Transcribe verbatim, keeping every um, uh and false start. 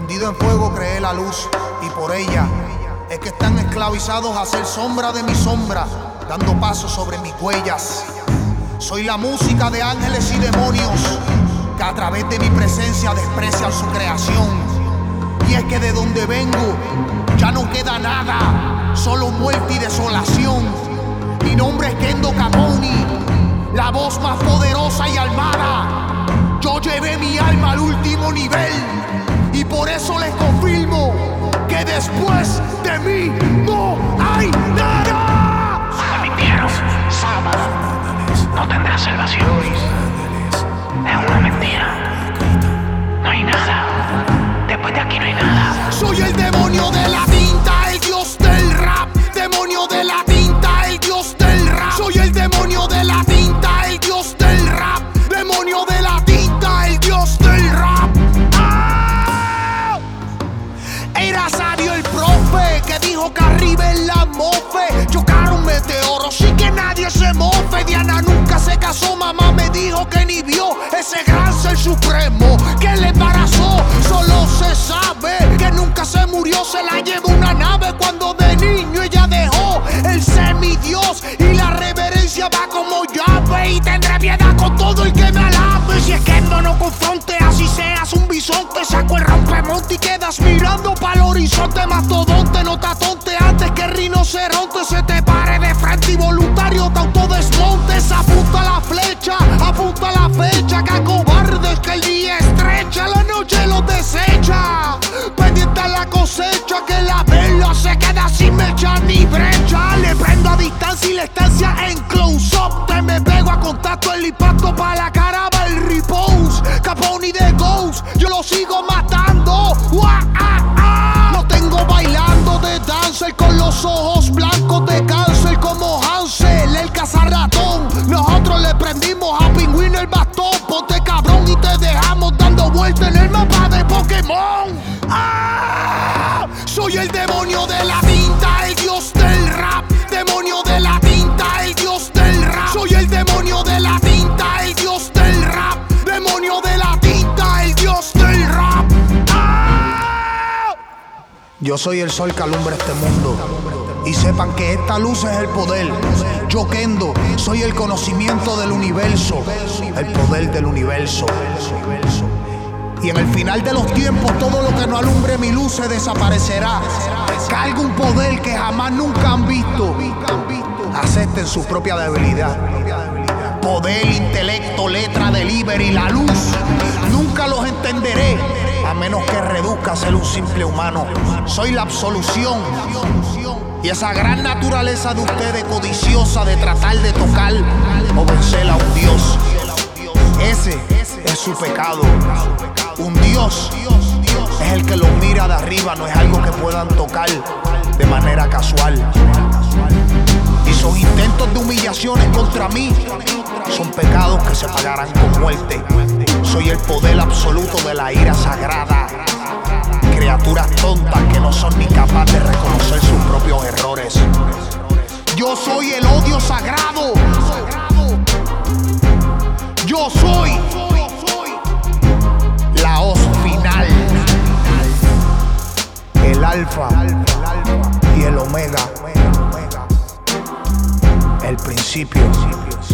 Prendido en fuego creé la luz, y por ella es que están esclavizados a ser sombra de mi sombra, dando pasos sobre mis huellas. Soy la música de ángeles y demonios que a través de mi presencia desprecian su creación. Y es que de donde vengo ya no queda nada, solo muerte y desolación. Mi nombre es Kendo Capone, la voz más poderosa y armada. Yo llevé mi alma al último nivel, y por eso les confirmo que después de mí no hay nada. Me mintieron, sábado, no tendrás salvación. Es una mentira. No hay nada. Después de aquí no hay nada. Soy el demonio de la tinta, el dios del rap. Demonio de la tinta, el dios del rap. Soy el demonio de la tinta, el dios del rap. Demonio de la tinta, el dios del rap. ¡Ah! Era sabio el profe que dijo que arriba en la mofe chocaron meteoros y que nadie se mofe. Diana nunca se casó, mamá me dijo que ni vio ese gran ser supremo que le embarazó. Solo se sabe que nunca se murió, se la llevó una nave cuando de niño ella dejó el semidios, y la reverencia va como llave, y tendré piedad con todo el que me alabe. Si es que no nos confronte, así seas un bisonte, saco el rompemonte y quedas mirando para el horizonte. Mastodonte, no te atonte antes que el rinoceronte se te pare de frente y voluntario te autodesmontes. Apunta la flecha, apunta la fecha, que cobardes que el día estrecha, la noche los desecha. Pendiente a la cosecha, que la vela se queda sin mecha ni brecha. Le prendo a distancia y la estancia en close-up. Te me pego a contacto, el impacto pa' la cara va el repose. Capone de Ghost, yo lo sigo matando. ¡Uah, ah, ah! Lo tengo bailando de dancer con los ojos blancos de cáncer como Hansel, el cazarratón. Nosotros le prendimos a Pingüino el bastón. Ponte cabrón y te dejamos dando vueltas en el mapa de Pokémon. ¡Ah! Soy el demonio de la tinta, el dios del rap. Demonio de la tinta, el dios del rap. Soy el demonio de la tinta, el dios del rap. Demonio de la tinta, el dios del rap. ¡Ah! Yo soy el sol que alumbra este mundo, y sepan que esta luz es el poder. Yo Kendo, soy el conocimiento del universo, el poder del universo. Y en el final de los tiempos todo lo que no alumbre mi luz se desaparecerá. Cargo un poder que jamás nunca han visto. Acepten su propia debilidad. Poder, intelecto, letra, delivery, la luz. Nunca los entenderé, a menos que reduzca a ser un simple humano. Soy la absolución. Y esa gran naturaleza de ustedes codiciosa de tratar de tocar o vencer a un Dios, ese es su pecado. Un Dios es el que los mira de arriba, no es algo que puedan tocar de manera casual. Y sus intentos de humillaciones contra mí son pecados que se pagarán con muerte. Soy el poder absoluto de la ira sagrada. Criaturas tontas que no son ni capaces de reconocer sus propios errores. Yo soy el odio sagrado. Yo soy la hoz final, el alfa y el omega, el principio